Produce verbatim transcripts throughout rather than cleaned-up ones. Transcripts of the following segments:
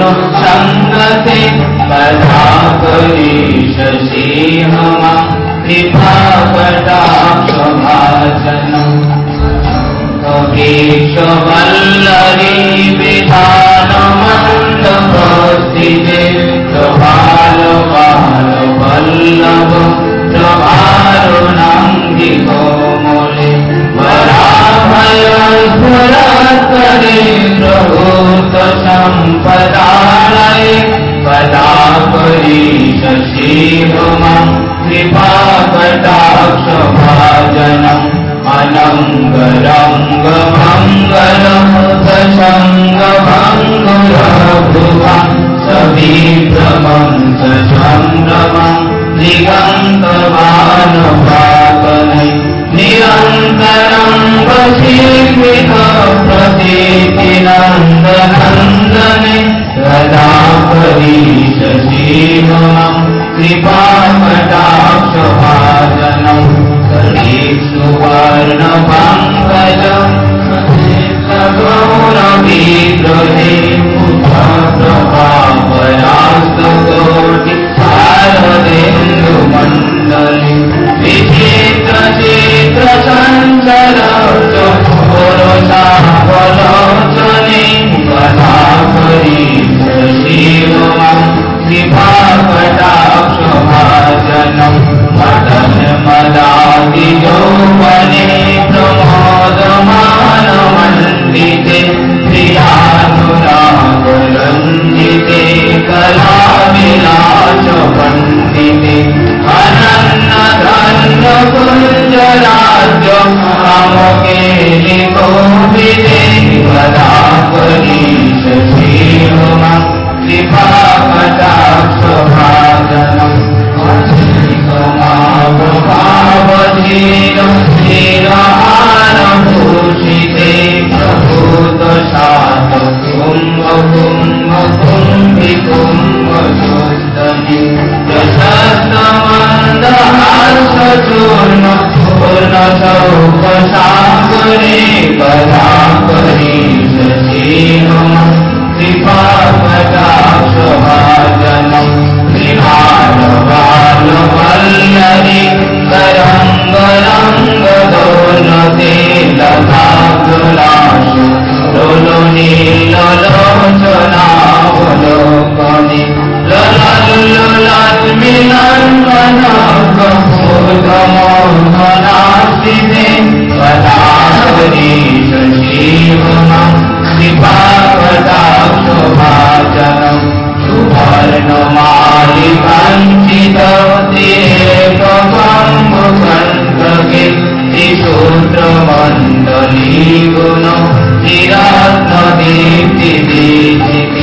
संगते कदापि शशिहमा कृपाकटाक्षभाजनम् कवीक्षवल्लरी विधानमन्दभस्तिते प्रभालबालवल्लभ प्रभारुणाङ्गिकोमले वराभयस्फुरत्करे प्रभूतसम्पदालये कदापि शशिभमं कृपाकटाक्षभाजनम् अनङ्गरङ्गमङ्गलमुखसङ्गभङ्गुरभुवं सविभ्रमं ससम्भ्रमं दिगन्तवानुपातने निरन्तरं वशीकृतप्रतीतिनन्दनन्दने कदापि शशिभमं कृपाकटाक्षभाजनम् सुवर्णपङ्कजं गौरविग्रहे प्रभापरास्तकोटि शारदेन्दुमण्डले विचित्रचित्रचञ्चलोचने कदापि शशिभमं कृपाकटाक्षभाजनम् मदनमदादियौवने प्रमोदमानमण्डिते प्रियानुरागरञ्जिते कलाविलासपण्डिते अनन्नधन्यकुञ्जराज्यमोकेलिकोविदे कदापि शशिभमं कृपाकटाक्षभाजनम् भावधीरधीरानुभूषिते प्रभूतशात कुम्भकुम्भकुम्भिकुम्भजोस्तनि प्रशस्तमन्दहासचूर्ण पूर्णशौकसागरे कदापि शशिभमं कृपाकटाक्षभाजनम् विहारबालवल्लरी तरङ्गरङ्गदोलते लताकुलाशु लोलुनीलोचनावलोकने ललल्लुलद्मिलन्मनकूतमोहनाश्रिते कदापि शशिभमं कृपाकटाक्षभाजनम् सुवर्णमालिकाञ्चिततीरेकम्बुकण्ठके त्रिशूद्रमण्डलीगुण तिरत्नदीप्तिदीप्तिति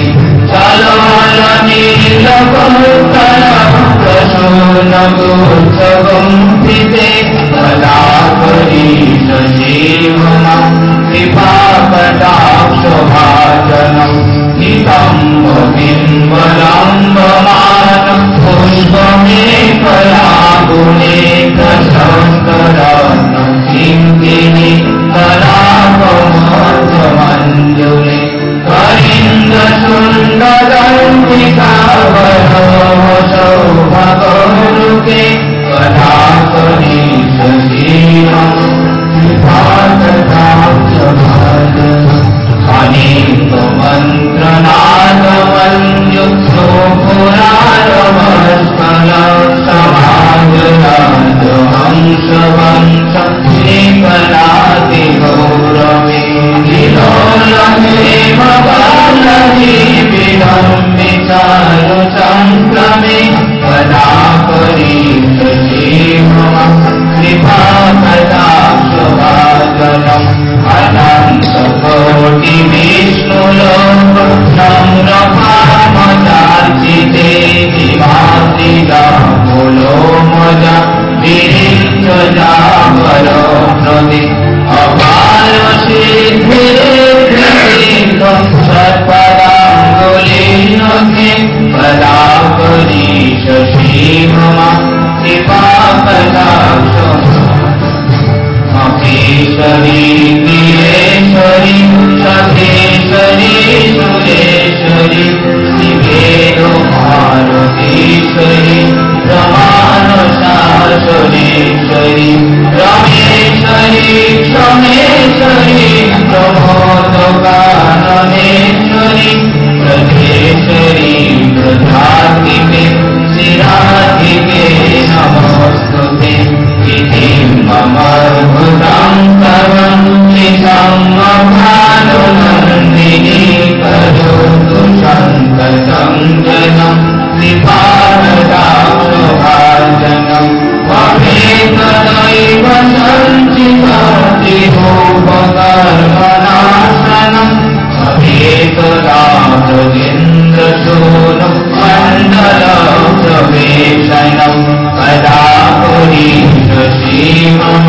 चलमलनीलकौस्तरप्रसूनगुच्छगुम्फिते कदापि शशिभमं कृपाकटाक्षभाजनम् नितम्बबिम्बलम्बमानं पुष्पमेकलागुणे प्रशस्तरत्नं किङ्किणी कलापमोर्धमञ्जुले करिन्दसुन्दरन्तिकावरोहसौभगोरुके कदापि शशिभमं कृपाकटाक्षभाजनम् अनेकमन्त्रनादमन्युक्तो पुराणमस्कलसमाजनादहंसवंश श्रीकलातिगौरवे विलोलमेव बालजीवितं विचारुचङ्क्रमे कदापि शशिभमं कृपाकटाक्षभाजनम् अनन्तकोटिविष्णुलोक नम्रभामचार्चिते हिमाद्रिदाकुलोमज विरिञ्चजावरो प्रदे अपालसिद्धिरेन्द्रतीर्थं सर्पदाङ्गुलीनघे कदापि शशिभमं कृपाकटाक्षभाजनम् महेश्वरी गिरेश्वरी सखेश्वरी सुरेश्वरी पार्वतीश्वरी रमानुशासनेश्वरी रमेश्वरी क्षमेश्वरी प्रमोदकाननेश्वरी ब्रजेश्वरी ब्रजाधिके शिराधिके नमोस्तुते इति मम भूतं सर्वं निसंगभानुनन्दिनी करोतु सन्ततं जनं श्रीपाददासभाजनं भवेत्तदैव सञ्चितातिरूपकर्मणाशनं भवेत्तदाब्रजेन्द्रसूनो मण्डलप्रवेशनं कदा पुरीश श्रीमम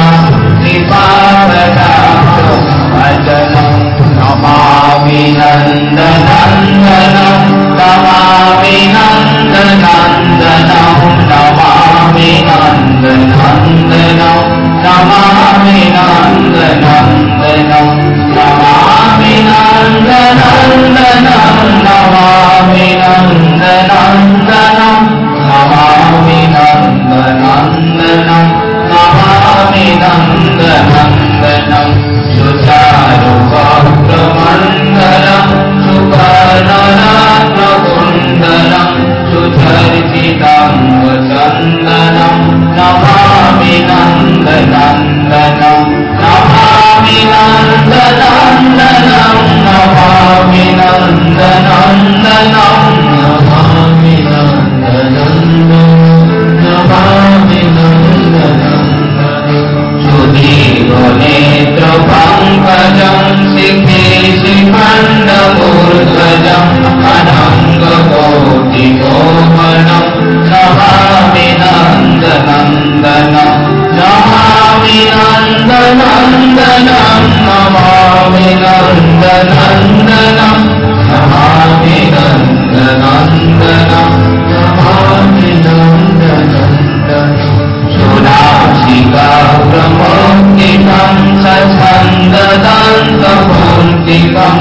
श्रीपाददासभाजनं नमामि नन्दनन्दनं नमामि नन्दनन्दनं नमामि नन्दनन्दनं नमामि नन्दनन्दनं नमामि नन्दनन्दनं नमामि नन्दनन्दनं नमामि नन्दनन्दनं नमामि नन्दनन्दनं सुचारुवक्त्रमण्डलं सुवर्णरत्नकुण्डलं सुचर्चितं चन्दनं नमामि नन्दनन्दनं नमामि नन्दनन्दनं नमामि नन्दनन्दनं नमामि नन्दनन्दनं नमामि नन्दनन्दनं सुदीर्घनेत्रपङ्कजं सिद्धेशिखण्डमूर्ध्वजम् अनङ्गकोटिकोमलं नमामि नन्दनन्दनं नमामि नन्दनन्दनं नमामि नन्दनन्दनं नमामि नन्दनन्दनं नमामि नन्दनन्दनं सुनासिकाग्रमौक्तिकं सछन्ददन्तमौक्तिकं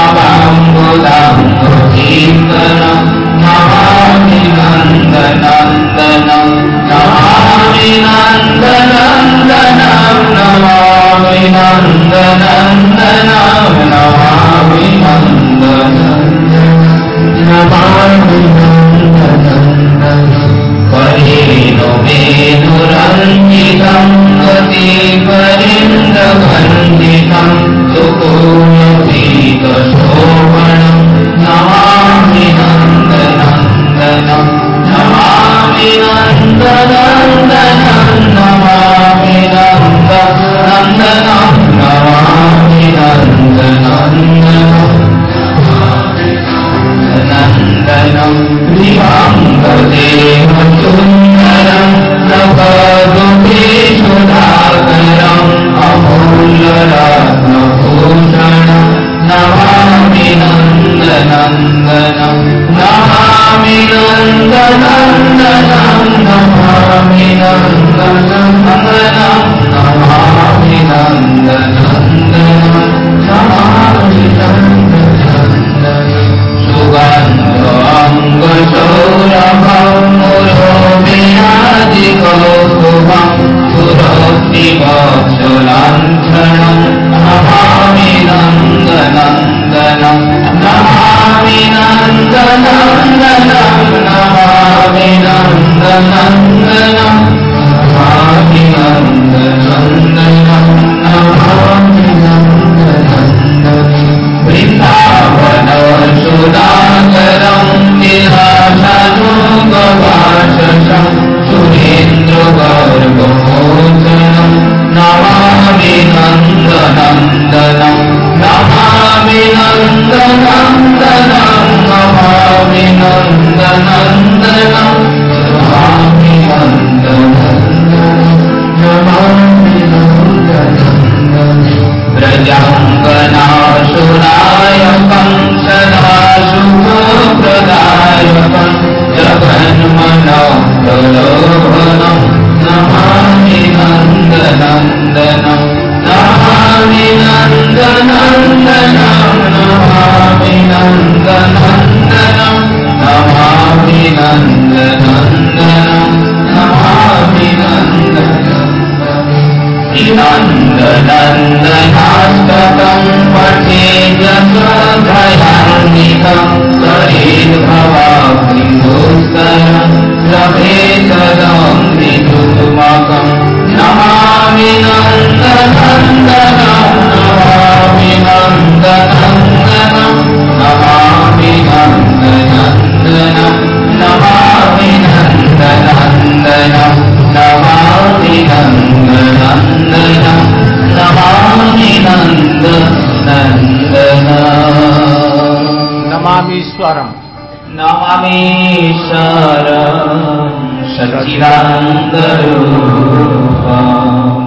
नवाम्बुदाम्बुजीवनं नमामि नन्दनन्दनं नमामि नन्दनन्दनं नमामि नन्दनन्दनं नमामि नन्दनन्दनं नमामि नन्दनन्दनं करेणु वेणुरञ्जितं गतिपरिन्द्रवन्दितं सुपूर्णपीतशोभनं नमामि नन्दनन्दनं नमामि नन्दनन्दनं नमामि नन्दनन्दनं नमामि नन्दनन्दनं नन्दनं दिवाङ्गदेव सुन्दरं नवदुभीषुधाकरम् अमूल्यरत्नभूषणं नमामि नन्दनन्दनं नमामि नन्दनन्दनं नमामि नन्दनन्दनं नमामि नन्दनन्दनं नमामि नन्दनन्दनं सुगन्धाङ्गसौरभं मुरोमियादिकौस्तुभं सुरक्तिवत्सलाञ्छनं नमामि नन्दनन्दनं नमामि नन्दनन्दनं नमामि नन्दनन्दनं नमामि नन्दनन्दनं नमामि नन्दनन्दनं वृन्दावनसुधाकरं विलासनुगवाससं सुरेन्द्रगर्भमोचनं नमामि नन्दनन्दनं नमामि नन्दनन्दनं नमामि नन्दनन्दनं नमामि नन्दनन्दनं नमामि नन्दनन्दनं व्रजाङ्गनाशुनायकं सदा शुभप्रदायकं जगन्मनोप्रलोभनं नमामि नन्दनन्दनं नमामि नन्दनन्दनं नमामि नन्दनन्दनं नमामि नन्दनन्दनं नन्दनन्दनाष्टकं पठेय सधयान्वितं सरेद्भवाब्धिदुस्तरं लभेतदं विदुर्मकं नमामि नन्दनन्दनं नमामि नन्दनन्दनं नमामि नन्दनन्दनं नमामि नन्दनन्दनं नमामि नन्दनन्दनं नमामि नन्दनन्दनं नमामीश्वरम् नमामीश्वरं सच्चिदानन्दरूपम्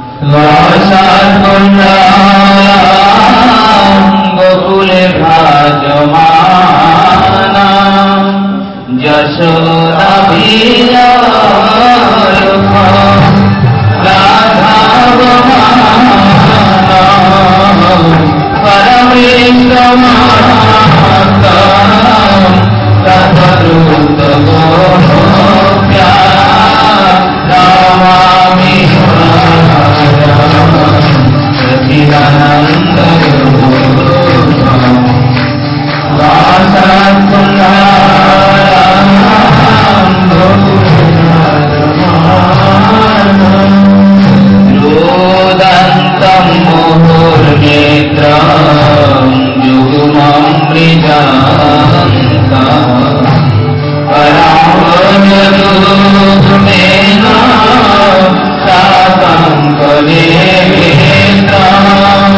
वासात्पुण्डां गोकुले भ्राजमानं यशोदाभिलाषं राधावमानं परमेशमातं तद्रूपगोप्या नमामि सच्चिदानन्दरूपम् वासात्पुण्डां रोदन्तं मुहुर्नेत्रं जुगुमं मृजान्तं परावजदुर्मेन साकं कलेन्द्रं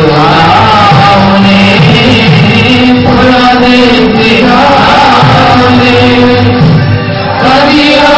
सुनाओने पुराने सिखाओने कदिया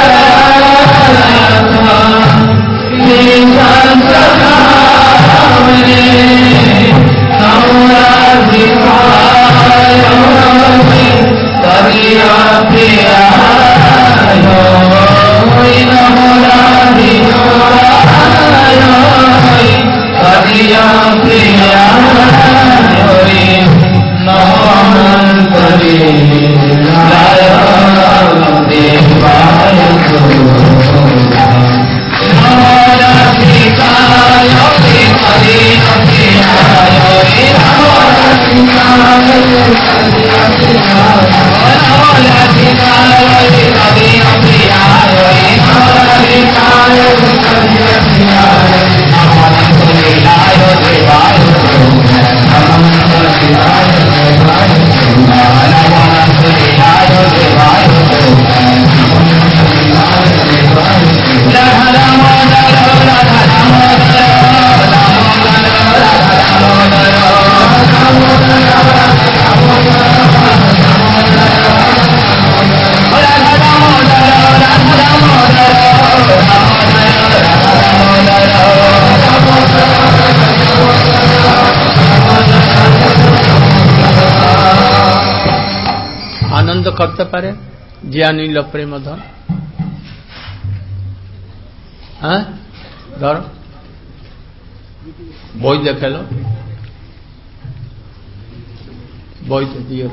आनंद करते पारे जिया नील प्रेम धन हाँ धर বই দেখে লো বইতে দিয়ে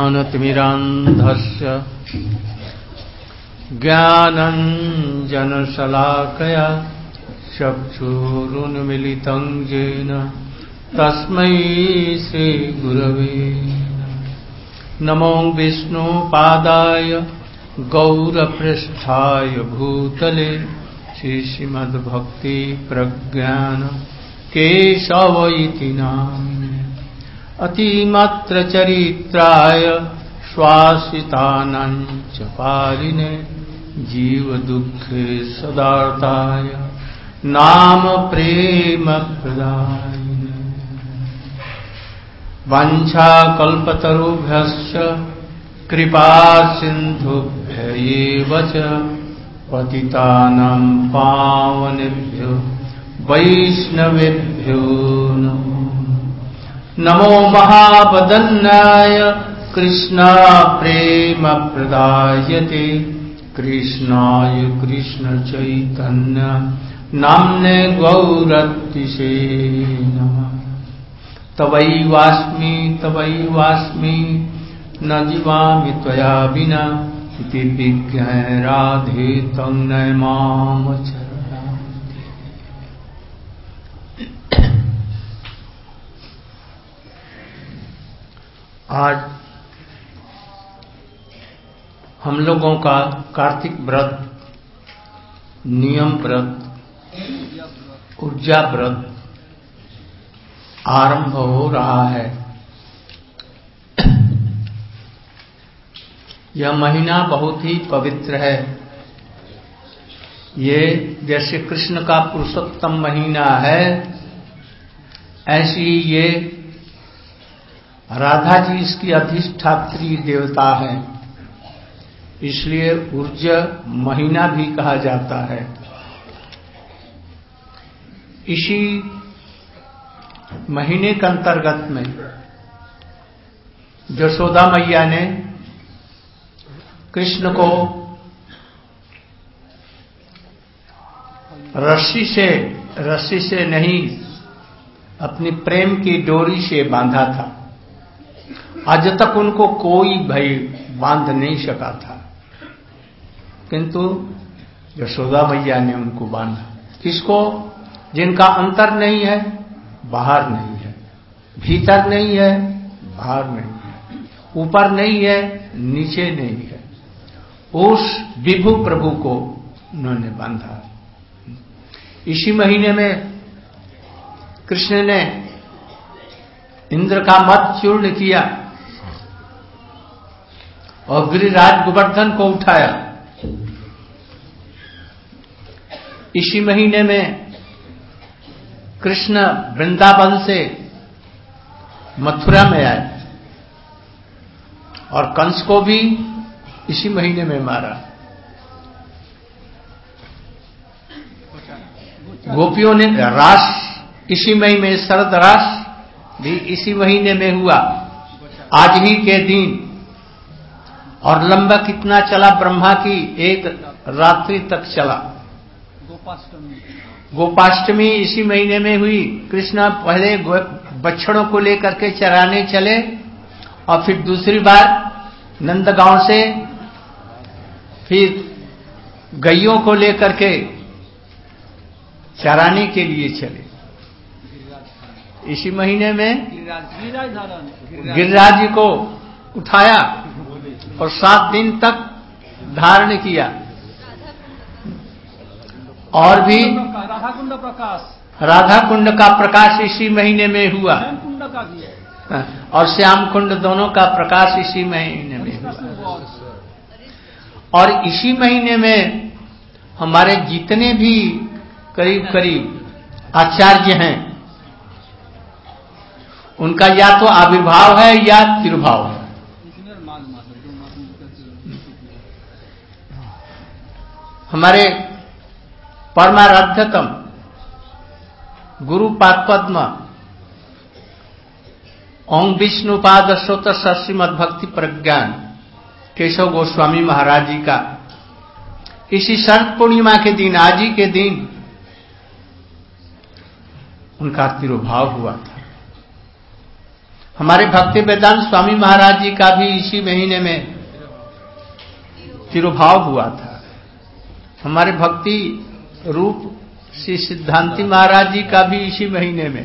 ज्ञानतिमिरान्धस्य ज्ञानञ्जनशलाकया चक्षुरुन्मीलितं येन तस्मै श्रीगुरवे नमो विष्णुपादाय गौरपृष्ठाय भूतले श्रीमद्भक्तिप्रज्ञान केशव इति नाम्ने अतिमात्रचरित्राय श्वासितानां च पारिणे जीवदुःखे सदार्ताय नाम प्रेम प्रदायिने वाञ्छाकल्पतरुभ्यश्च कृपा सिन्धुभ्यैव च पतितानां पावनेभ्यो वैष्णवेभ्यो नमो नमो महावदन्नाय कृष्णा प्रेम प्रदायते कृष्णाय कृष्ण चैतन्य नाम्ने गौरतिसे नमः तवैवास्मि तवैवास्मि न जीवामि त्वया विना इति विज्ञाय राधे तं नमाम चरणाम्बुजे। आज हम लोगों का कार्तिक व्रत, नियम व्रत, ऊर्जा व्रत आरंभ हो रहा है। यह महीना बहुत ही पवित्र है। ये जैसे कृष्ण का पुरुषोत्तम महीना है, ऐसी ये राधा जी इसकी अधिष्ठात्री देवता है, इसलिए ऊर्जा महीना भी कहा जाता है। इसी महीने के अंतर्गत में यशोदा मैया ने कृष्ण को रस्सी से रस्सी से नहीं अपनी प्रेम की डोरी से बांधा था। आज तक उनको कोई भाई बांध नहीं सका था, किंतु यशोदा मैया ने उनको बांधा। किसको? जिनका अंतर नहीं है, बाहर नहीं है, भीतर नहीं है, बाहर नहीं है, ऊपर नहीं है, नीचे नहीं है, उस विभु प्रभु को उन्होंने बांधा। इसी महीने में कृष्ण ने इंद्र का मद चूर्ण किया और गिरिराज गोवर्धन को उठाया। इसी महीने में कृष्ण वृंदावन से मथुरा में आए और कंस को भी इसी महीने में मारा। गोपियों ने रास इसी महीने में, शरद रास भी इसी महीने में हुआ, आज ही के दिन। और लंबा कितना चला? ब्रह्मा की एक रात्रि तक चला। गोपाष्टमी गोपाष्टमी इसी महीने में हुई। कृष्ण पहले बछड़ों को लेकर के चराने चले और फिर दूसरी बार नंदगांव से फिर गैयों को लेकर के चराने के लिए चले। इसी महीने में गिरिराज जी को उठाया और सात दिन तक धारण किया। और भी राधा कुंड प्रकाश राधा कुंड का प्रकाश इसी महीने में हुआ, कुंड का भी है, और श्याम कुंड दोनों का प्रकाश इसी महीने में हुआ। और इसी महीने में हमारे जितने भी करीब करीब आचार्य हैं, उनका या तो आविर्भाव है या तिरुभाव है। हमारे परमाराध्यतम गुरु पादपद्म ओम विष्णुपाद श्रोत श्रीमद् भक्ति प्रज्ञान केशव गोस्वामी महाराज जी का इसी शरद पूर्णिमा के दिन, आज ही के दिन उनका तिरुभाव हुआ था। हमारे भक्ति वेदांत स्वामी महाराज जी का भी इसी महीने में तिरुभाव हुआ था। हमारे भक्ति रूप श्री सिद्धांति महाराज जी का भी इसी महीने में,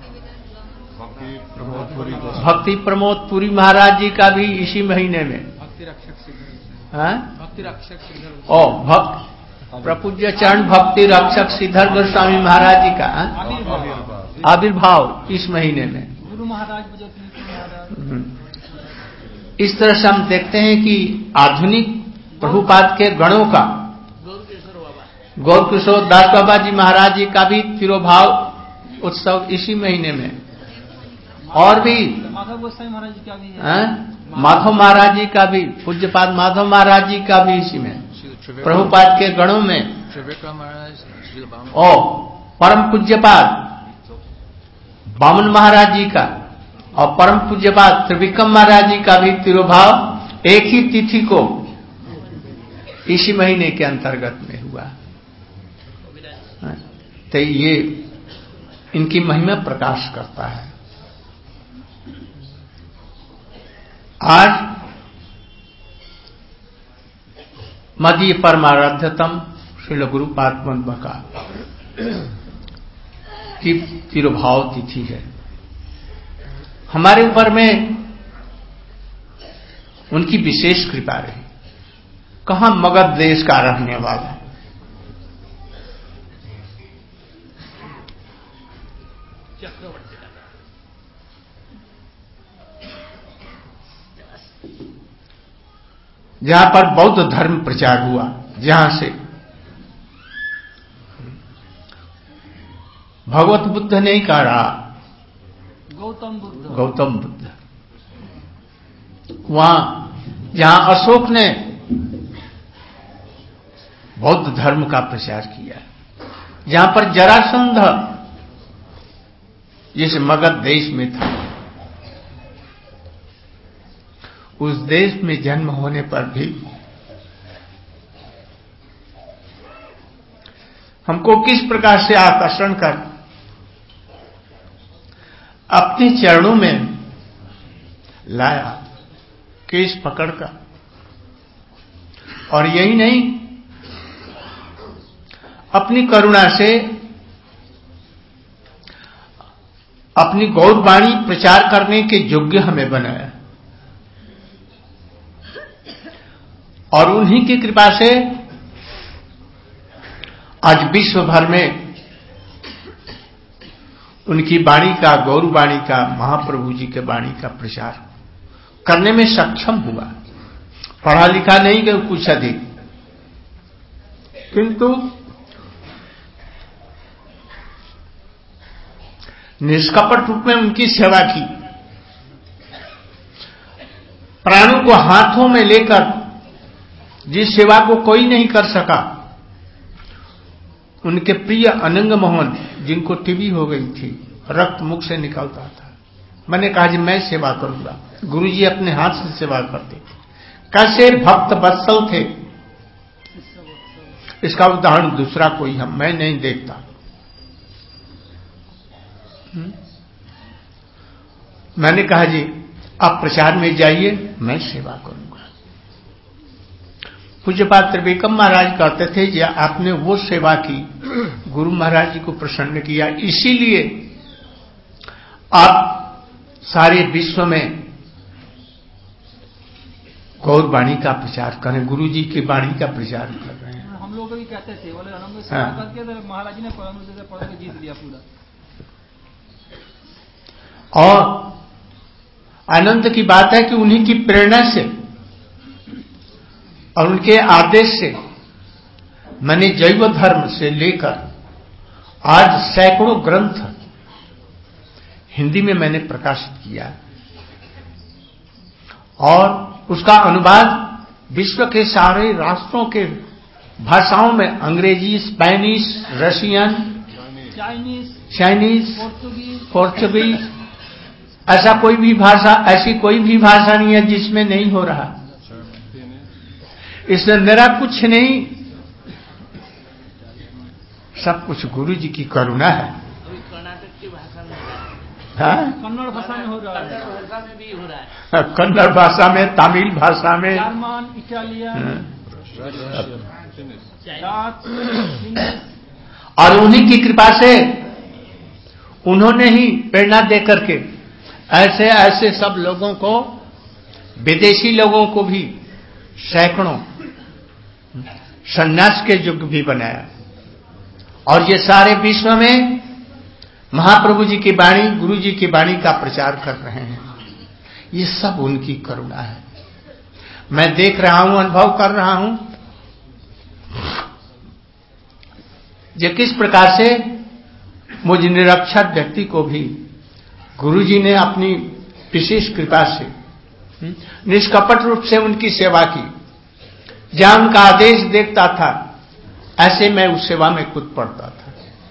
भक्ति प्रमोद पुरी महाराज जी का भी इसी महीने में, भक्ति रक्षक हाँ? भक्ति रक्षक ओ भक्त प्रपूज्य चरण भक्ति रक्षक श्रीधर गोस्वामी महाराज जी का आविर्भाव इस महीने में। गुरु महाराज महाराज इस तरह से हम देखते हैं कि आधुनिक प्रभुपाद के गणों का, गौर किशोर दास बाबा जी महाराज जी का भी तिरुभाव उत्सव इसी महीने में, और भी माधव गोसाई महाराज जी का भी है, हाँ? माधव महाराज जी का भी, पूज्यपाद माधव महाराज जी का भी इसी में, प्रभुपाद के गणों में, और परम पूज्यपाद बामन महाराज जी का और परम पूज्यपाद त्रिविक्रम महाराज जी का भी तिरुभाव एक ही तिथि को इसी महीने के अंतर्गत में हुआ। तो ये इनकी महिमा प्रकाश करता है। आज मदीय परमाराध्यतम श्रील गुरुपाद मध्व का की तिरुभाव तिथि है। हमारे ऊपर में उनकी विशेष कृपा रही। कहां मगध देश का रहने वाला, जहां पर बौद्ध धर्म प्रचार हुआ, जहां से भगवत बुद्ध ने कहा रहा, गौतम बुद्ध गौतम बुद्ध, वहां जहां अशोक ने बौद्ध धर्म का प्रचार किया, जहां पर जरासंध जिस मगध देश में था, उस देश में जन्म होने पर भी हमको किस प्रकार से आकर्षण कर अपने चरणों में लाया, केस पकड़कर। और यही नहीं, अपनी करुणा से अपनी गौरवाणी प्रचार करने के योग्य हमें बनाया, और उन्हीं की कृपा से आज विश्व भर में उनकी वाणी का, गौरवाणी का, महाप्रभु जी के वाणी का प्रचार करने में सक्षम हुआ। पढ़ा लिखा नहीं कि कुछ अधिक, किंतु निष्कपट रूप में उनकी सेवा की, प्राणों को हाथों में लेकर जिस सेवा को कोई नहीं कर सका, उनके प्रिय अनंग मोहन जिनको टीबी हो गई थी, रक्त मुख से निकलता था, मैंने कहा जी मैं सेवा करूंगा। गुरुजी अपने हाथ से सेवा करते थे। कैसे भक्त वत्सल थे, इसका उदाहरण दूसरा कोई हम मैं नहीं देखता। हुँ? मैंने कहा जी आप प्रचार में जाइए, मैं सेवा करूंगा। पूज्यपाद त्रिविक्रम महाराज कहते थे जी आपने वो सेवा की, गुरु महाराज जी को प्रसन्न किया, इसीलिए आप सारे विश्व में गौर वाणी का प्रचार करें, गुरु जी की वाणी का प्रचार कर रहे हैं। हम लोग भी कहते थे, बोले हम सेवा करके तो महाराज जी ने पढ़ के जीत लिया पूरा। और आनंद की बात है कि उन्हीं की प्रेरणा से और उनके आदेश से मैंने जैव धर्म से लेकर आज सैकड़ों ग्रंथ हिंदी में मैंने प्रकाशित किया, और उसका अनुवाद विश्व के सारे राष्ट्रों के भाषाओं में, अंग्रेजी, Spanish, Russian, Chinese, Chinese, Portuguese, Portuguese, ऐसा कोई भी भाषा, ऐसी कोई भी भाषा नहीं है जिसमें नहीं हो रहा। इसमें मेरा कुछ नहीं, सब कुछ गुरु जी की करुणा है। कर्नाटक की भाषा में हाँ? कन्नड़ भाषा में हो रहा है, भाषा में भी हो रहा है। कन्नड़ भाषा में, तमिल भाषा में, जर्मन, इटालियन, डच, इंग्लिश। और उन्हीं की कृपा से उन्होंने ही प्रेरणा दे करके ऐसे ऐसे सब लोगों को, विदेशी लोगों को भी सैकड़ों सन्यास के युग भी बनाया। और ये सारे विश्व में महाप्रभु जी की वाणी, गुरु जी की वाणी का प्रचार कर रहे हैं। ये सब उनकी करुणा है। मैं देख रहा हूं, अनुभव कर रहा हूं ये किस प्रकार से मुझ निरक्षर व्यक्ति को भी गुरु जी ने अपनी विशेष कृपा से निष्कपट रूप से उनकी सेवा की। जहां उनका आदेश देखता था, ऐसे मैं उस सेवा में कूद पड़ता था।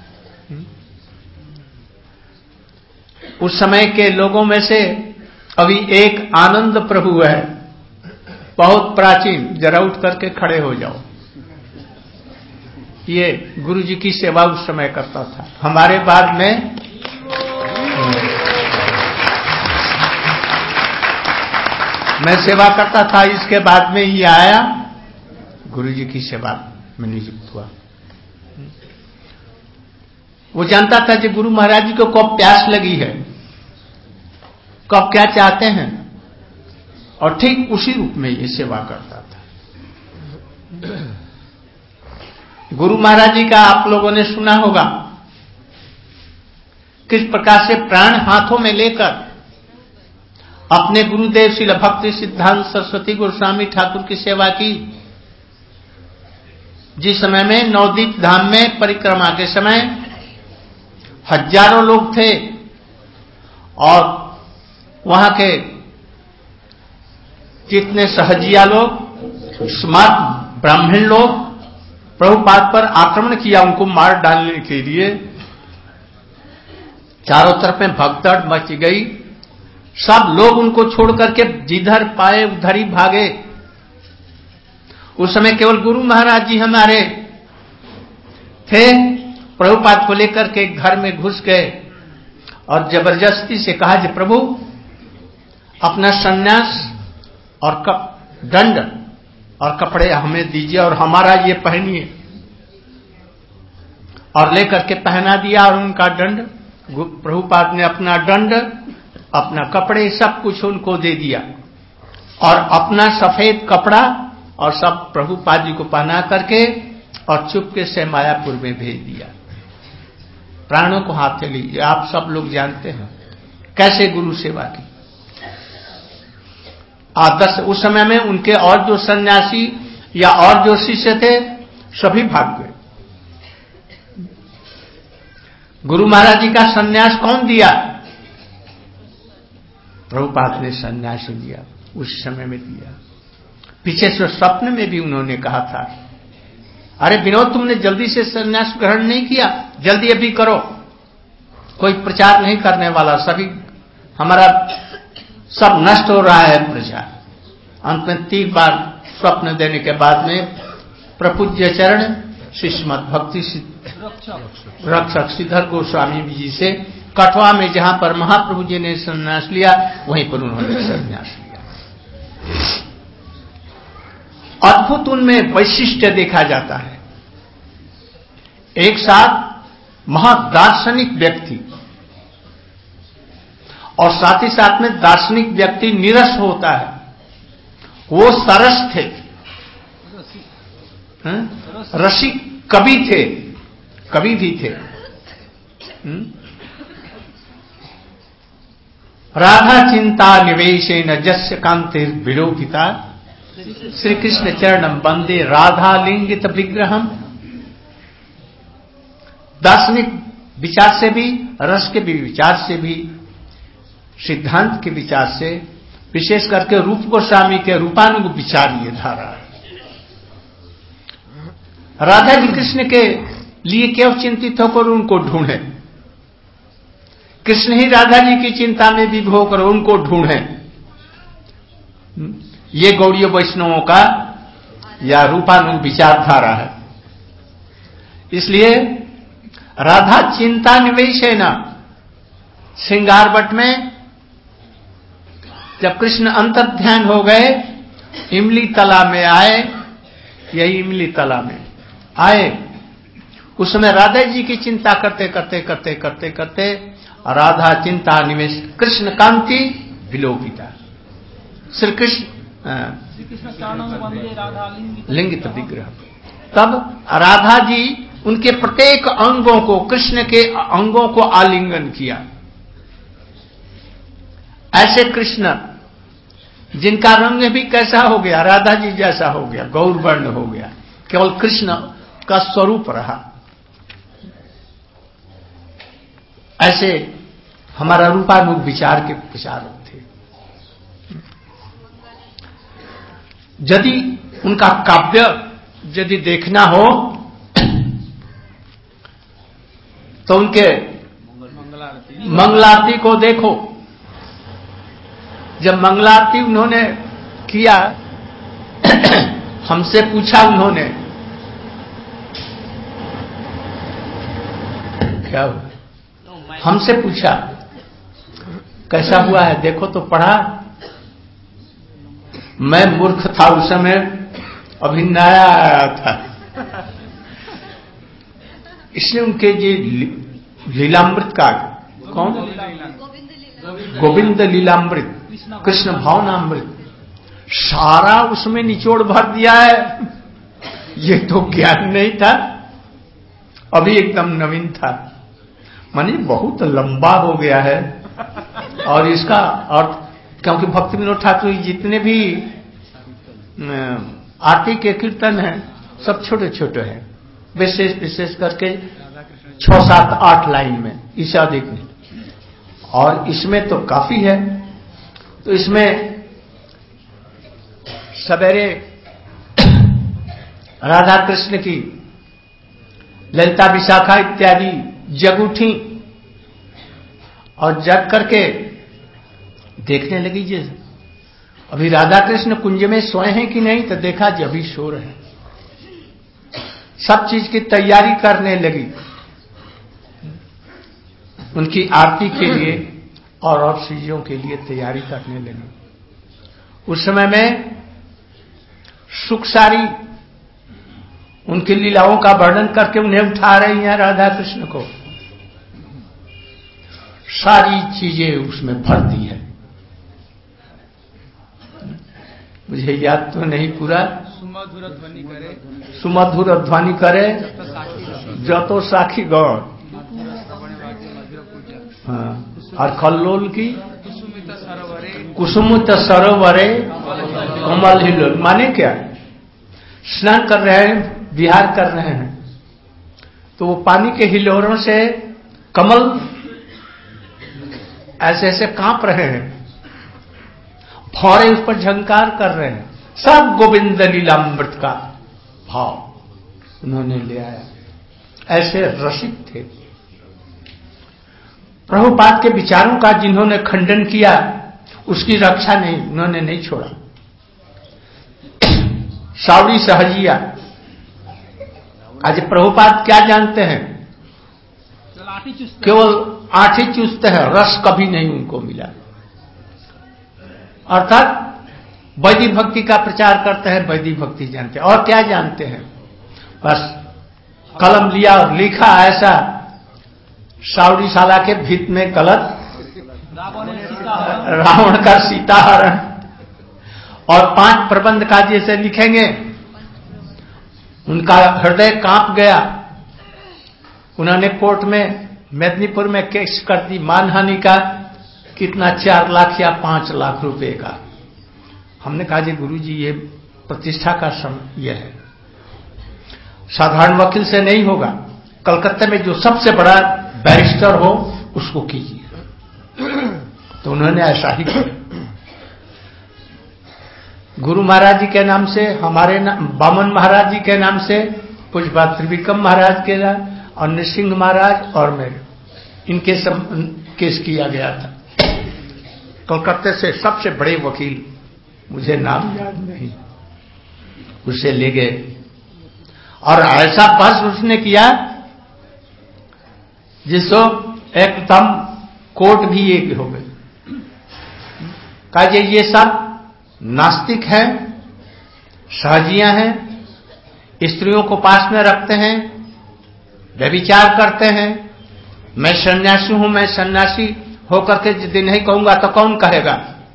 उस समय के लोगों में से अभी एक आनंद प्रभु है, बहुत प्राचीन, जरा उठ करके खड़े हो जाओ। ये गुरु जी की सेवा उस समय करता था। हमारे बाद में मैं सेवा करता था, इसके बाद में ये आया, गुरु जी की सेवा में नियुक्त हुआ। वो जानता था कि गुरु महाराज जी को कब प्यास लगी है, कब क्या चाहते हैं, और ठीक उसी रूप में ये सेवा करता था। गुरु महाराज जी का आप लोगों ने सुना होगा, किस प्रकार से प्राण हाथों में लेकर अपने गुरुदेव श्रील भक्ति सिद्धांत सरस्वती गोस्वामी ठाकुर की सेवा की। जिस समय में नवदीप धाम में परिक्रमा के समय हजारों लोग थे और वहां के जितने सहजिया लोग, स्मार्ट ब्राह्मण लोग प्रभुपाद पर आक्रमण किया, उनको मार डालने के लिए। चारों तरफ में भगदड़ मच गई। सब लोग उनको छोड़ करके जिधर पाए उधर ही भागे। उस समय केवल गुरु महाराज जी हमारे थे। प्रभुपाद को लेकर के घर में घुस गए और जबरदस्ती से कहा कि प्रभु अपना सन्यास और कप, दंड और कपड़े हमें दीजिए और हमारा ये पहनिए। और लेकर के पहना दिया और उनका दंड, प्रभुपाद ने अपना दंड, अपना कपड़े, सब कुछ उनको दे दिया और अपना सफेद कपड़ा और सब प्रभुपाद जी को पहना करके और चुपके से मायापुर में भेज दिया। प्राणों को हाथ से लीजिए। आप सब लोग जानते हैं कैसे गुरु सेवा की। आदर्श उस समय में उनके और जो सन्यासी या और जो शिष्य थे सभी भाग गए। गुरु महाराज जी का सन्यास कौन दिया? प्रभुपाद ने सन्यास दिया, उस समय में दिया। पीछे से स्वप्न में भी उन्होंने कहा था, अरे विनोद तुमने जल्दी से सन्यास ग्रहण नहीं किया, जल्दी अभी करो, कोई प्रचार नहीं करने वाला, सभी हमारा सब नष्ट हो रहा है प्रचार। अंत में तीन बार स्वप्न देने के बाद में प्रपूज्य चरण श्रीमद भक्ति रक्षक श्रीधर गोस्वामी जी से कठवा में जहां पर महाप्रभु जी ने संन्यास लिया, वहीं पर उन्होंने संन्यास लिया। अद्भुत उनमें वैशिष्ट्य देखा जाता है। एक साथ महादार्शनिक व्यक्ति और साथ ही साथ में दार्शनिक व्यक्ति निरस होता है, वो सरस थे, रसिक कवि थे, कवि भी थे। राधा चिंता निवेशेन जस्य कांतिर विलोकिता श्री कृष्ण चरणम वंदे राधा लिंगित विग्रहम। दार्शनिक विचार से भी, रस के भी विचार से भी, सिद्धांत के विचार से, विशेष करके रूप गोस्वामी के रूपानुग विचार ये धारा है। राधा जी कृष्ण के लिए क्यों चिंतित होकर उनको ढूंढे, कृष्ण ही राधा जी की चिंता में विभोर कर उनको ढूंढे। ये गौड़ीय वैष्णवों का या रूपानुग विचारधारा है। इसलिए राधा चिंता निवेश है ना, श्रृंगारवट में जब कृष्ण अंतर्ध्यान हो गए, इमली तला में आए, यही इमली तला में आए, उस समय राधा जी की चिंता करते करते करते करते करते राधा चिंता निवेश कृष्ण कांति विलोपिता। श्री कृष्ण श्री कृष्ण चरणों वंदे राधा लिंगित लिंगित विग्रह। तब राधा जी उनके प्रत्येक अंगों को, कृष्ण के अंगों को आलिंगन किया। ऐसे कृष्ण जिनका रंग भी कैसा हो गया, राधा जी जैसा हो गया, गौर वर्ण हो गया, केवल कृष्ण का स्वरूप रहा। ऐसे हमारा रूपानुग विचार के विचारक थे। यदि उनका काव्य यदि देखना हो तो उनके मंगलारती को देखो। जब मंगलारती उन्होंने किया, हमसे पूछा उन्होंने, क्या हुआ? हमसे पूछा कैसा हुआ है, देखो तो पढ़ा। मैं मूर्ख था उस समय, अभी नया आया था, इसलिए उनके जी लीलामृत का, कौन? गोविंद लीलामृत, कृष्ण भावनामृत, सारा उसमें निचोड़ भर दिया है। ये तो ज्ञान नहीं था, अभी एकदम नवीन था, माने बहुत लंबा हो गया है। और इसका अर्थ, क्योंकि भक्ति विनोद ठाकुर जितने भी आरती के कीर्तन हैं सब छोटे छोटे हैं, विशेष विशेष करके छह सात आठ लाइन में, इससे अधिक नहीं। और इसमें तो काफी है। तो इसमें सवेरे राधा कृष्ण की ललिता विशाखा इत्यादि जग उठी और जग करके देखने लगी जी अभी राधा कृष्ण कुंज में सोए हैं कि नहीं, तो देखा जी अभी सो रहे हैं। सब चीज की तैयारी करने लगी उनकी आरती के लिए और और चीजों के लिए तैयारी करने लगी। उस समय में सुख सारी उनकी लीलाओं का वर्णन करके उन्हें उठा रही हैं राधा कृष्ण को, सारी चीजें उसमें भर दी है। मुझे याद तो नहीं पूरा। सुमधुर ध्वनि करे, सुमधुर ध्वनि करे जो तो साखी गौर, हाँ, और खल्लोल की कुसुमित सरोवरे, कुसुमित सरोवरे कमल हिलोल। माने क्या? स्नान कर रहे हैं, विहार कर रहे हैं, तो वो पानी के हिलोरों से कमल ऐसे ऐसे कांप रहे हैं, फौरे उस पर झंकार कर रहे हैं। सब गोविंद लीलामृत का भाव उन्होंने ले आया। ऐसे रसिक थे। प्रभुपाद के विचारों का जिन्होंने खंडन किया, उसकी रक्षा नहीं, उन्होंने नहीं छोड़ा। सावड़ी सहजिया, आज प्रभुपाद क्या जानते हैं? केवल आठी चुस्त है, रस कभी नहीं उनको मिला। अर्थात वैदिक भक्ति का प्रचार करते हैं, वैदिक भक्ति जानते हैं, और क्या जानते हैं? बस कलम लिया और लिखा। ऐसा सावड़ीशाला के भित में गलत रावण का सीताहरण, और पांच प्रबंध का जैसे लिखेंगे, उनका हृदय कांप गया। उन्होंने कोर्ट में मेदिनीपुर में केस कर दी मानहानि का, कितना चार लाख या पांच लाख रुपए का। हमने कहा जी गुरु जी ये प्रतिष्ठा का समय यह है, साधारण वकील से नहीं होगा, कलकत्ता में जो सबसे बड़ा बैरिस्टर हो उसको कीजिए। तो उन्होंने ऐसा ही किया। गुरु महाराज जी के नाम से, हमारे नाम बामन महाराज जी के नाम से, पुष्पा त्रिविक्रम महाराज के नाम, और नृसिंह महाराज और मेरे, इनके सब केस किया गया था। कलकत्ते से सबसे बड़े वकील, मुझे नाम याद नहीं, उसे ले गए और ऐसा बहस उसने किया जिसको एकदम कोट भी एक हो गए। कहा जी ये सब नास्तिक है, सहजियां हैं, स्त्रियों को पास में रखते हैं, व्यभिचार करते हैं। मैं सन्यासी हूं, मैं सन्यासी होकर के यदि नहीं कहूंगा तो कौन कहेगा?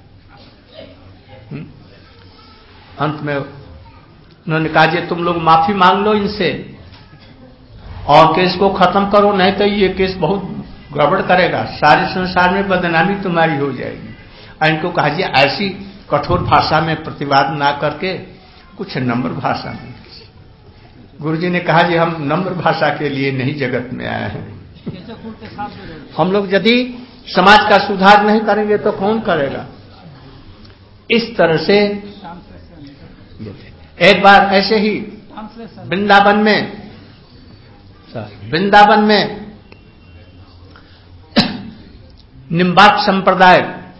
अंत में उन्होंने कहा जी तुम लोग माफी मांग लो इनसे और केस को खत्म करो, नहीं तो ये केस बहुत गड़बड़ करेगा, सारे संसार में बदनामी तुम्हारी हो जाएगी। और इनको कहा जी ऐसी कठोर भाषा में प्रतिवाद ना करके कुछ नम्र भाषा में। गुरुजी ने कहा जी हम नम्र भाषा के लिए नहीं जगत में आए हैं। हम लोग यदि समाज का सुधार नहीं करेंगे तो कौन करेगा? इस तरह से एक बार ऐसे ही वृंदावन में वृंदावन में निम्बार्क संप्रदाय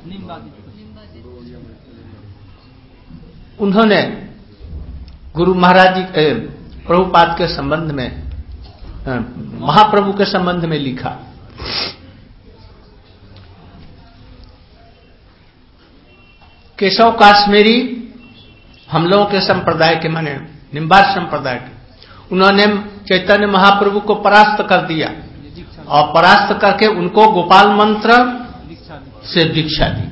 उन्होंने गुरु महाराज जी प्रभुपाद के संबंध में, महाप्रभु के संबंध में लिखा। केशव काश्मीरी हम लोगों के संप्रदाय के माने निम्बार्क संप्रदाय के, उन्होंने चैतन्य महाप्रभु को परास्त कर दिया और परास्त करके उनको गोपाल मंत्र से दीक्षा दी।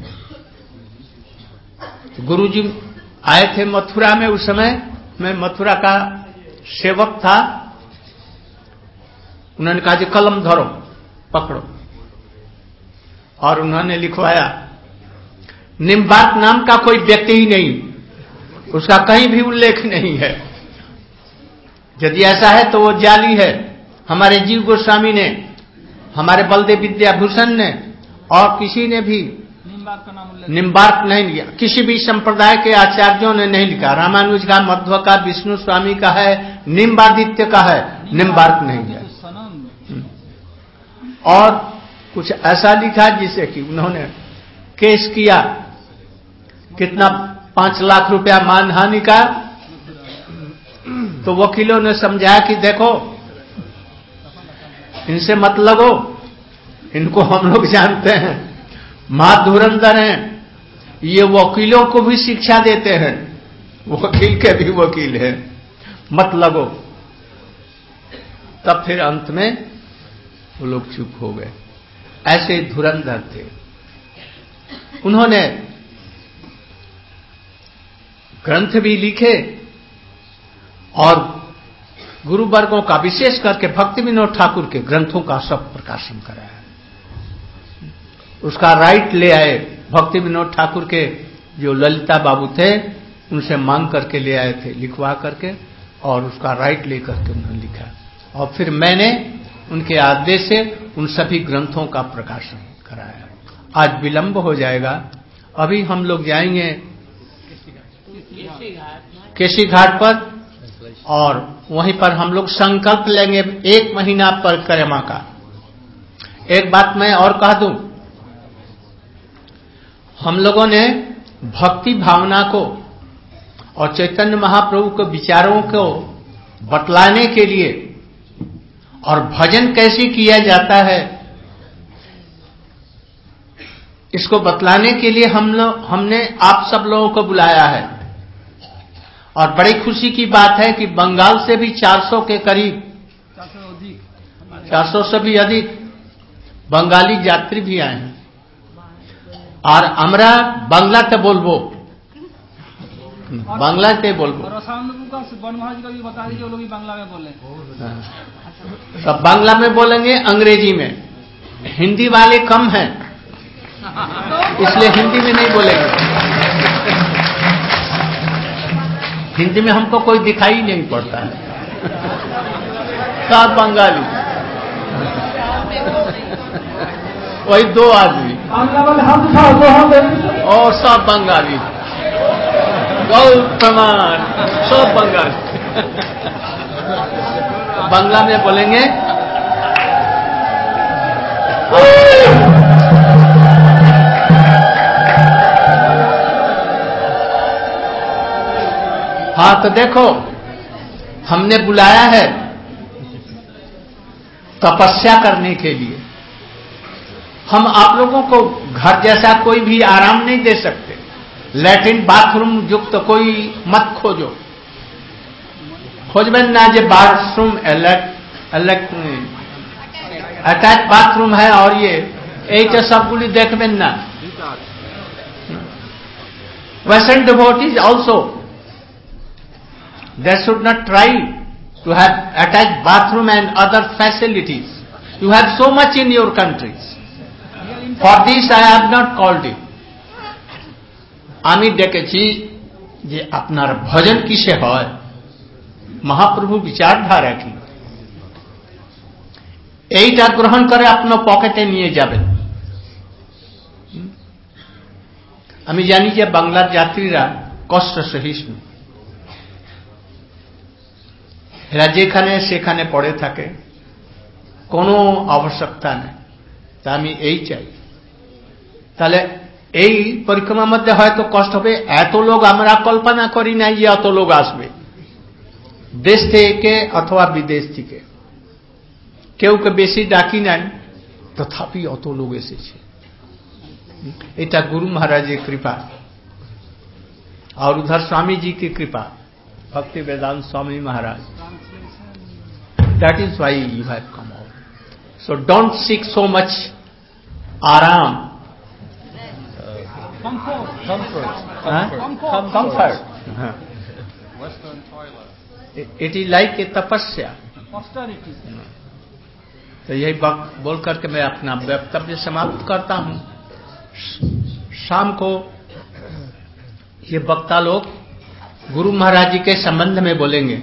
तो गुरु जी आए थे मथुरा में, उस समय मैं मथुरा का सेवक था। उन्होंने कहा जी कलम धरो, पकड़ो, और उन्होंने लिखवाया निम्बार्क नाम का कोई व्यक्ति ही नहीं, उसका कहीं भी उल्लेख नहीं है। यदि ऐसा है तो वो जाली है। हमारे जीव गोस्वामी ने, हमारे बलदेव विद्याभूषण ने और किसी ने भी निम्बार्क का नाम उल्लेख निम्बार्क नहीं लिया, किसी भी संप्रदाय के आचार्यों ने नहीं लिखा। रामानुज का, मध्व का, विष्णु स्वामी का है, निम्बादित्य का है, निम्बार्क नहीं है। और कुछ ऐसा लिखा जिसे कि उन्होंने केस किया, कितना पांच लाख रुपया मानहानि का। तो वकीलों ने समझाया कि देखो इनसे मत लगो, इनको हम लोग जानते हैं, महाधुरंधर हैं, ये वकीलों को भी शिक्षा देते हैं, वकील के भी वकील हैं, मत लगो। तब फिर अंत में वो लोग चुप हो गए। ऐसे धुरंधर थे। उन्होंने ग्रंथ भी लिखे और गुरु वर्गों का, विशेष करके भक्ति विनोद ठाकुर के ग्रंथों का सब प्रकाशन कराया। उसका राइट ले आए। भक्ति विनोद ठाकुर के जो ललिता बाबू थे उनसे मांग करके ले आए थे, लिखवा करके, और उसका राइट लेकर के उन्होंने लिखा। और फिर मैंने उनके आदेश से उन सभी ग्रंथों का प्रकाशन कराया। आज विलंब हो जाएगा, अभी हम लोग जाएंगे केसी घाट पर और वहीं पर हम लोग संकल्प लेंगे एक महीना परिक्रमा का। एक बात मैं और कह दूं, हम लोगों ने भक्ति भावना को और चैतन्य महाप्रभु के विचारों को बतलाने के लिए और भजन कैसे किया जाता है इसको बतलाने के लिए हम लोग हमने आप सब लोगों को बुलाया है। और बड़ी खुशी की बात है कि बंगाल से भी चार सौ के करीब, चार सौ से भी अधिक बंगाली यात्री भी आए हैं। और আমরা বাংলাতে বলবো, बांग्लाते बोलबो। और आसाम का वन महाराज का भी बता दीजिए, वो लोग भी बांग्ला में बोले। सब बांग्ला में बोलेंगे, अंग्रेजी में। हिंदी वाले कम हैं, इसलिए हिंदी में नहीं बोलेंगे। हिंदी में हमको कोई दिखाई नहीं पड़ता है, सब बंगाली, वही दो आदमी और सब बंगाली। गौ प्रमाण, सब बंगाली। बांग्ला में बोलेंगे। हाँ तो देखो, हमने बुलाया है तपस्या करने के लिए। हम आप लोगों को घर जैसा कोई भी आराम नहीं दे सकते। लैट्रिन बाथरूम युक्त कोई मत खोजो, खोजबें ना जे बाथरूम अटैच बाथरूम है और ये এইটা সবগুলি দেখবেন না। Western devotees also, they should not try to have attached bathroom and other facilities. You have so much in your countries. For this I have not called you. আমি ডেকেছি যে আপনার ভজন কিসে হয়, মহাপ্রভু বিচারধারা কি, এইটা গ্রহণ করে আপনার পকেটে নিয়ে যাবেন। আমি জানি যে বাংলার যাত্রীরা কষ্ট সহিষ্ণু, এরা যেখানে সেখানে পড়ে থাকে, কোনো আবশ্যকতা নেই। তা আমি এই চাই, তাহলে এই পরিক্রমার মধ্যে হয়তো কষ্ট হবে। এত লোক আমরা কল্পনা করি নাই যে এত লোক আসবে, দেশ থেকে অথবা বিদেশ থেকে। কেউ কে বেশি ডাকি নাই, তথাপি অত লোক এসেছে। এটা गुरु महाराज की कृपा और उधर स्वामी जी की कृपा, भक्ति वेदांत Swami Maharaj. That is why you have come out. So don't seek so much aram, comfort, comfort, Huh? comfort. comfort. Uh-huh. Western toilet. It, it is like a tapasya. austerity. तो यही बात बोल करके मैं अपना वक्तव्य समाप्त करता हूं। शाम को ये वक्ता लोग गुरु महाराज जी के संबंध में बोलेंगे।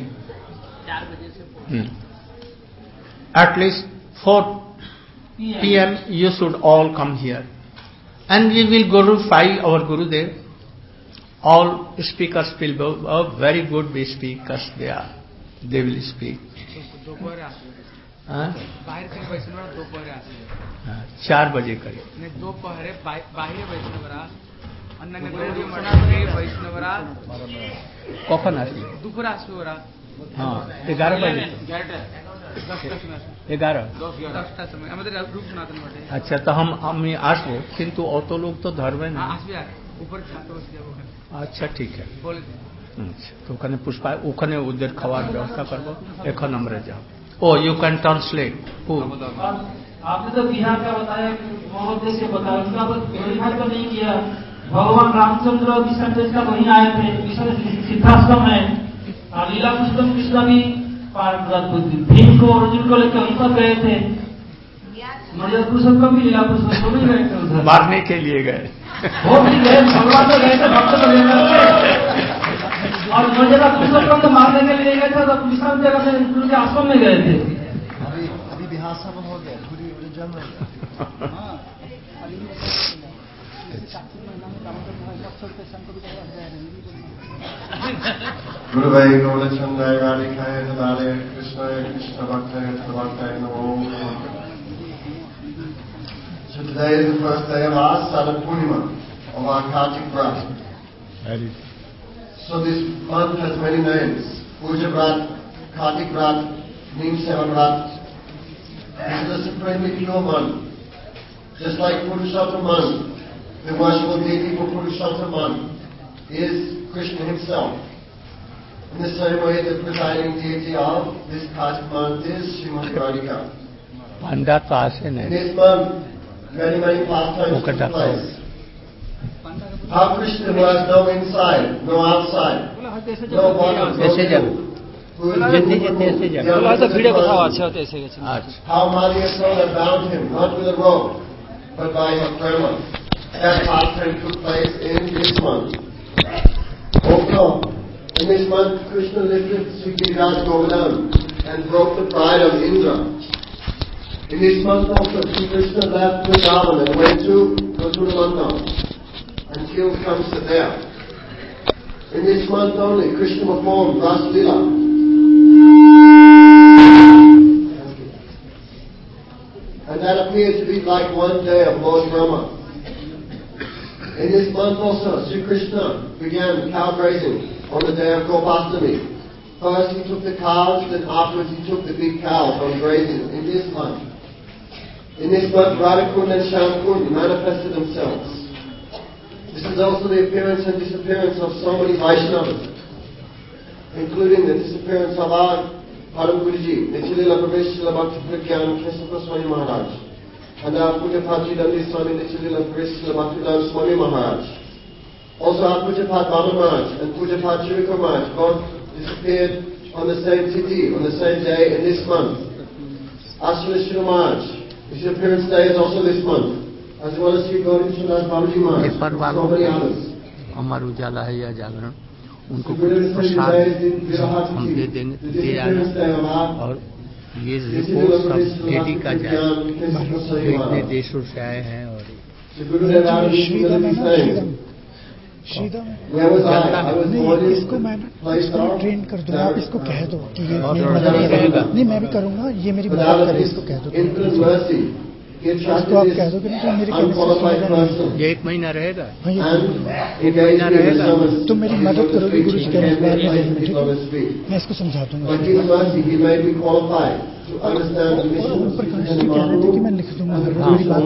At least four P M you should all come here and we will glorify our Gurudev. All speakers will be oh, very good be speakers they are. They will speak. बाहर से वैष्णवरा दोपहरे আসে चार बजे करीब ने दोपहरे बाहर वैष्णवरा अन्य गौड़ी मठाचे वैष्णवरा कখন আসবে? দুপুরে আসবে ওরা। हाँ ग्यारह बजे ग्यारह দশটার সময় আমাদের রূপ সনাতন মঠে। আচ্ছা, তো हम আমি আসবো, কিন্তু অত লোক তো ধরবে না। আসবে আর উপরে ছাতে বসে যাবো ওখানে। আচ্ছা ঠিক আছে, বলে দিন। আচ্ছা, তো ওখানে পুষ্পা ওখানে ওদের খাওয়ার ব্যবস্থা করবো। এখন আমরা যাব। Oh you can translate. आपने तो बिहार का बताया, महोदय से बताया, उसका वेरीफाई तो नहीं किया। भगवान रामचंद्र मिशन देश का वहीं आए थे, मिशन सिद्धाश्रम है। लीला पुरुषोत्तम कृष्ण भी भीम को अर्जुन को लेकर वहीं पर गए थे। मर्यादा पुरुषोत्तम भी लीला पुरुषोत्तम भी गए थे उधर, मारने के लिए गए। वो भी गए, भगवान तो गए थे भक्त को लेकर के, और मर्यादा पुरुषोत्तम तो मारने के लिए गए थे, तो विश्राम जगह में उनके आश्रम में गए थे। अभी अभी बिहार सभा हो गया, पूरी जन्म गुरुवाई गौरचंद्राय राधिकाय तदालय कृष्णाय कृष्ण भक्ताय तदभक्ताय नमो। So today is the first day of our Sada Purnima, of our Kartik Vrat. So this month has many names: Puja Vrat, Kartik Vrat, Neem Seva Vrat. This is a supremely pure month. Just like Purushottam month, the worshipful deity for Purushottam month is Krishna himself. In the same way, the presiding deity of this Kartik month is Srimati Radhika. अंडा तो आसे In नहीं। this month, many, many pastimes Okay, took that's place. How Krishna was no inside, no outside, no bottom, no ऐसे जब जितने जितने ऐसे जब ভিডিও কোথাও আছে হয়তো এসে গেছে। अच्छा How Madhya Soda bound him, not with a rope, but by his prema. That pastime took place in this month. Also, in this month, Krishna lifted Sri Giriraj Govardhan and broke the pride of Indra. In this month also, Sri Krishna left Vrindavan and went to Mathura and killed Kamsa there. In this month only, Krishna performed Ras Lila. And that appears to be like one day of Lord Brahma. In this month also, Sri Krishna began cow grazing on the day of Gopastami. First he took the cows, then afterwards he took the big cow from grazing in this month. In this month, Radhakund and Shyamkund manifested themselves. This is also the appearance and disappearance of so many Vaishnavas, including the disappearance of our Param Guruji, Nityalila Pravesh Srila Bhakti Pragyan Kesava Swami Maharaj, and our Pujapat Jidandi Swami Nityalila Pravesh Srila Bhaktivedanta Swami Maharaj. Also our Pujapat Baba Maharaj and Pujapat Chirika Maharaj both disappeared on the same tithi, on the same day in this month. Ashwini Shri Maharaj, his appearance day is also this month, as well as Sri Gauri Chandras Babaji Maharaj, and so many others. Amar Ujala है या जागरण उनको कुछ प्रसाद हम दे देंगे दे जाना और ये report सब डेली का जाए जो इतने देशों से आए हैं और श्रीधम है ना श्रीधम श्रीधम नहीं इसको मैं इसको ट्रेन कर दूंगा आप इसको कह दो कि ये मेरी मदद करेगा नहीं मैं भी करूंगा ये मेरी मदद करे इसको कह दो इसको आप कह दो कि नहीं मेरे कहने से ये एक महीना रहेगा हाँ ये एक महीना रहेगा तुम मेरी मदद करोगे गुरु जी कहने के बाद में ठीक है मैं इसको समझा दूंगा और ओम प्रकाश जी कह रहे थे कि मैं लिख दूंगा मेरी बात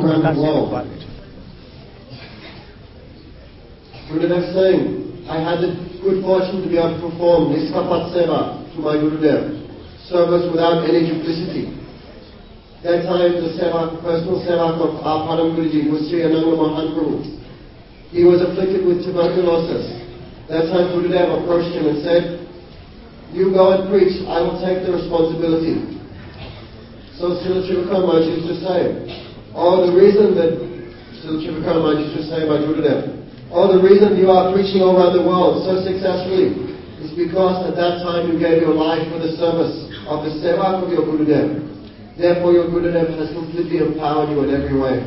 Gurudev saying, I had the good fortune to be able to perform Niskapat Seva to my Gurudev, service without any duplicity. That time the seva, personal sevak of our Param Guruji was Sri Ananga Mahaprabhu. He was afflicted with tuberculosis. That time Gurudev approached him and said, you go and preach, I will take the responsibility. So Srila Trivakara Maharaj used to say, oh the reason that Srila Trivakara Maharaj used to say by Gurudev, oh, the reason you are preaching all around the world so successfully is because at that time you gave your life for the service of the sevak of your Gurudev. Therefore your Gurudev has completely empowered you in every way.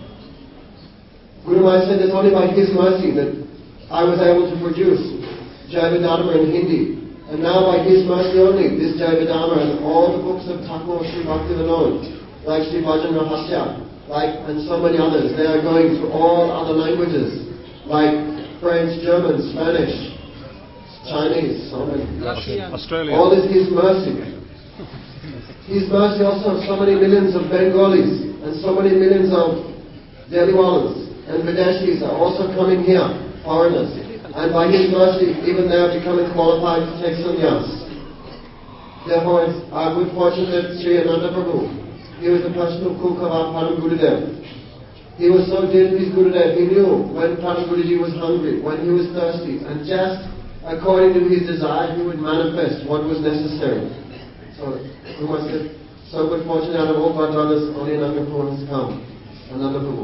Guru Maharaj said it's only by his mercy that I was able to produce Jaivedharma in Hindi. And now by his mercy only, this Jaivedharma and all the books of Thakur Sri Bhaktivinoda, like Sri Bhajan Rahasya, like, and so many others, they are going to all other languages, like French, German, Spanish, Chinese, so many. Australia. All is His mercy. His mercy also, so many millions of Bengalis and so many millions of Delhiwalas and Videshis are also coming here, foreigners. And by His mercy, even they are becoming qualified to take sannyas. Therefore, it's our good fortune that Sri Ananda Prabhu, he was the personal cook of our Param Gurudev. He was so dear to his Gurudev, he knew when Param Guruji was hungry, when he was thirsty, and just according to his desire, he would manifest what was necessary. So, we must have so good fortune out of all God brothers, only Ananda Prabhu has come. Ananda Prabhu.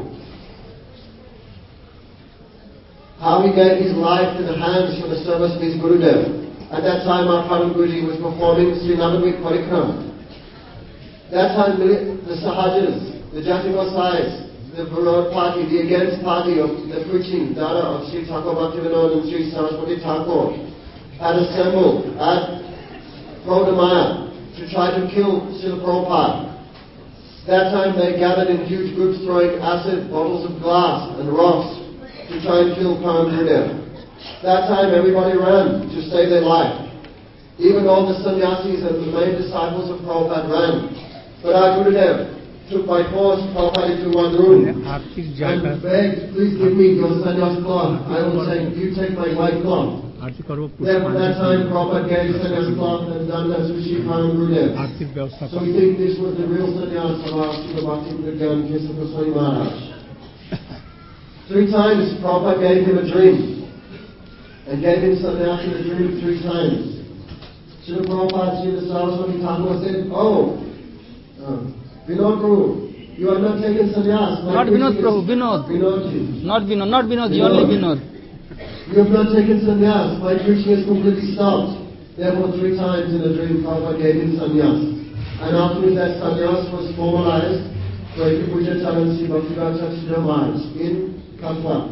How he gave his life to the hands for the service of his Gurudev. At that time, our Param Guruji was performing Sri Navadvip Parikram. That time, the Sahajas, the Jati Gosais, the Varad party, the against party of the preaching Dada of Sri Thakur Bhaktivinoda and Sri Saraswati Thakur had assembled at Prodamaya to try to kill Srila Prabhupada. That time they gathered in huge groups throwing acid, bottles of glass and rocks to try and kill Param Gurudev. That time everybody ran to save their life. Even all the sannyasis and the main disciples of Prabhupada ran. But our Gurudev took by force Prabhupada into one room and begged, please give me your sannyas cloth. I will say, you take my white cloth. Therefore, that time Prabhupada gave sannyas cloth and danda to Sri Param Gurudev. So we think this was the real sannyas of our Srila Bhakti Pragyan Kesava Swami Maharaj. Three times Prabhupada gave him a dream and gave him sannyas in a dream three times. Srila Prabhupada, Srila Saraswati Thakur said, oh, uh, Vinod Prabhu, you are not taking sannyas. Not Vinod Prabhu, Vinod. Vinod. Not Vinod, not Vinod, you only Vinod. You have not taken sannyas. My preaching is completely stopped. Therefore, three times in a dream, Prabhupada gave him sannyas. And afterwards, that sannyas was formalized by Puja Charan Sri Bhaktivedanta Maharaj in Katwa.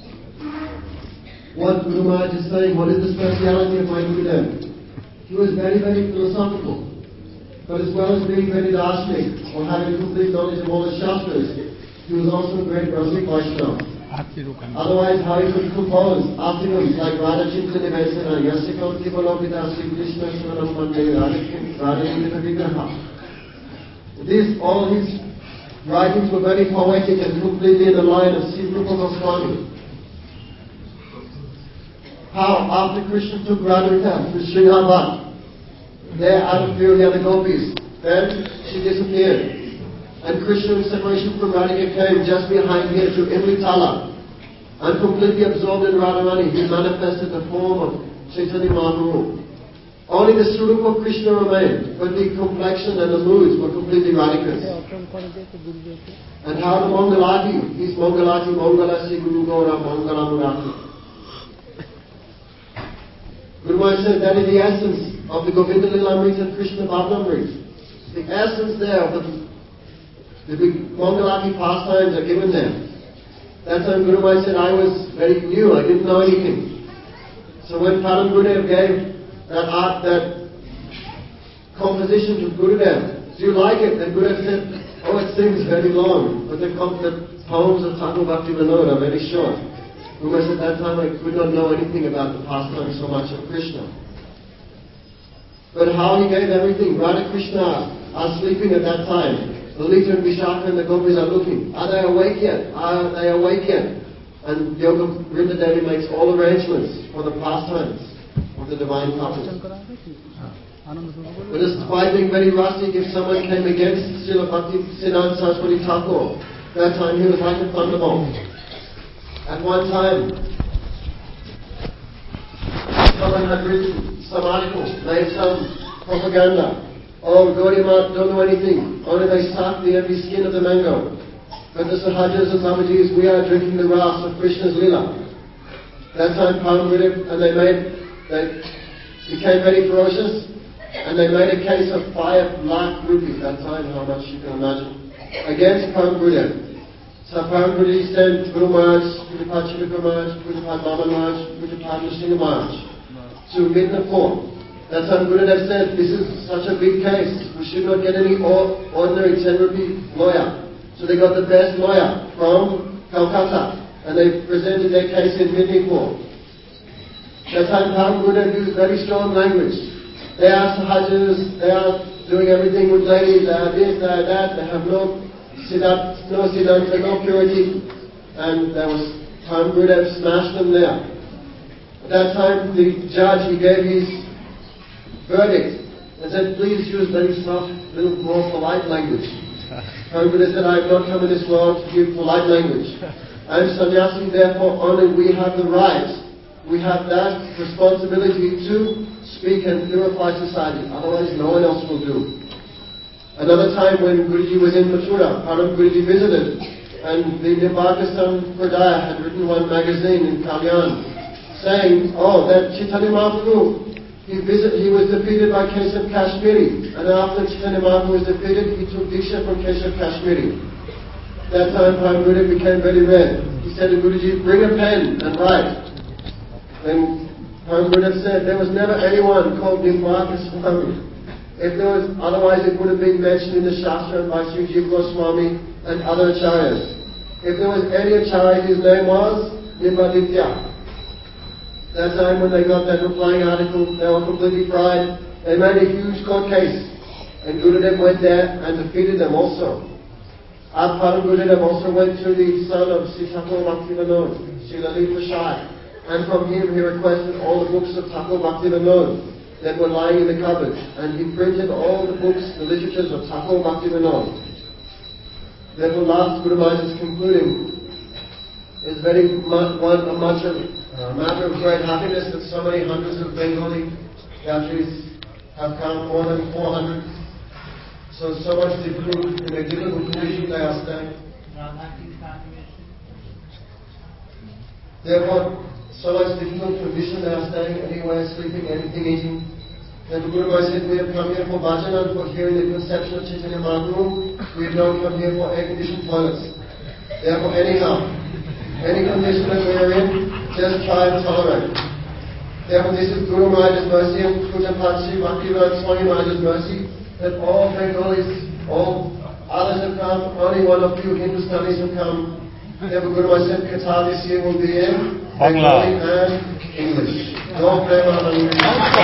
What Guru Maharaj is saying, what is the speciality of my Gurudev? He was very, very philosophical. But as well as being very darshanik, or having complete knowledge of all the Shastras, he was also a great Rasik Vaishnava. Otherwise, how he could compose articles like Radha Chinta Nivesana, Yasikam Tivalopita, Sri Krishna Swaram Mande, Radha Chinta Vigraha. This, all his writings were very poetic and completely in the line of Sri Rupa Goswami. How after Krishna took Radhika to Srinavar, there out of fear of the other gopis, then she disappeared. And Krishna in separation from Radhika came just behind here to Imritala. And completely absorbed in Radharani, he manifested the form of Chaitanya Mahaprabhu. Only the Swarup of Krishna remained, but the complexion and the moods were completely Radhika's. And how the Mangalati, he's Mangalati, Mangalasi Guru Gaura, Mangala Murati. Guru Maharaj said that is the essence of the Govinda Lilamrita and Krishna Bhavnamrita. The essence there of the, the big Mangalati pastimes are given there. That time Guru Maharaj said I was very new, I didn't know anything. So when Param Gurudev gave that art, that composition to Gurudev, do you like it? And Gurudev said, oh, it seems very long, but the, the poems of Thakur Bhakti Vinod are very short. Guru Maharaj said, that time I could not know anything about the pastime so much of Krishna. But how he gave everything. Radha Krishna are sleeping at that time. Lalita and Vishaka and the gopis are looking. Are they awake yet? Are they awake yet? And Yoga Vrinda Devi makes all arrangements for the pastimes of the divine couples. But despite being very rustic, if someone came against Srila Bhakti Siddhanta Saraswati Thakur, that time he was like a thunderbolt. At one time, someone had written some article, made some propaganda. Oh, Gaudiya don't know anything. Only they suck the empty skin of the mango. But the Sahajas and Babaji's, we are drinking the ras of Krishna's lila. That time Param Gurudev, and they made, they became very ferocious, and they made a case of five lakh rupees. That time, how much you can imagine, against Param Gurudev. So Param Gurudev sent Guru Maharaj, Pujapad Shivaka Maharaj, Pujapad Baba Maharaj, Pujapad Nrsimha Maharaj to Midnapur. That time Gurudev said, this is such a big case, we should not get any ordinary ten rupee lawyer. So they got the best lawyer from Calcutta, and they presented their case in Midnapur. That time Param Gurudev used very strong language. They are sahajas, they are doing everything with ladies, they are this, they are that, they have no siddhanta, no siddhanta, no purity. And there was, Param Gurudev smashed them there. At that time the judge, he gave his verdict and said, please use very soft, little more polite language. Param Gurudev said, I have not come in this world to give polite language. I am sannyasi, therefore only we have the right, we have that responsibility to speak and purify society. Otherwise no one else will do. Another time when Guruji was in Mathura, Param Guruji visited, and the Nimbakasan Pradaya had written one magazine in Kalyan saying, oh, that Chaitanya Mahaprabhu, He, visit, he was defeated by Keshav Kashmiri, and after Chaitanya Mahaprabhu was defeated, he took Diksha from Keshav Kashmiri. That time Param Gurudev became very red. He said to Guruji, bring a pen and write. Then Param Gurudev said, there was never anyone called Nimbaka Swami. If there was, otherwise it would have been mentioned in the Shastra by Sri Jiva Goswami and other acharyas. If there was any acharya, his name was Nimbaditya. That time when they got that replying article, they were completely fried. They made a huge court case. And Gurudev went there and defeated them also. Our Param Gurudev also went to the son of Sri Thakur Bhakti Vinod, Sri Lalit Prasad. And from him he requested all the books of Thakur Bhakti Vinod that were lying in the cupboard. And he printed all the books, the literatures of Thakur Bhakti Vinod. Therefore last Guru Maharaj is concluding, is very much, one, a much of a matter of great happiness that so many hundreds of Bengali yatris have come, more than four hundred. So, so much difficult, in a difficult condition they are staying. Therefore, so much difficult condition they are staying, anywhere, sleeping, anything, eating. Then the Guru Maharaj said, we have come here for bhajan and for hearing the conception of Chaitanya Mahaprabhu. We have not come here for air-conditioned toilets. Therefore, anyhow, any condition that we are in, just try and tolerate. Therefore, this is Guru Maharaj's mercy and Pujapad Sri Bhaktivedanta Swami Maharaj's mercy that all Bengalis, all others have come, only one of few Hindustanis have come. Therefore, Guru Maharaj said, Katha this year will be in Bengali and English. No Premanand.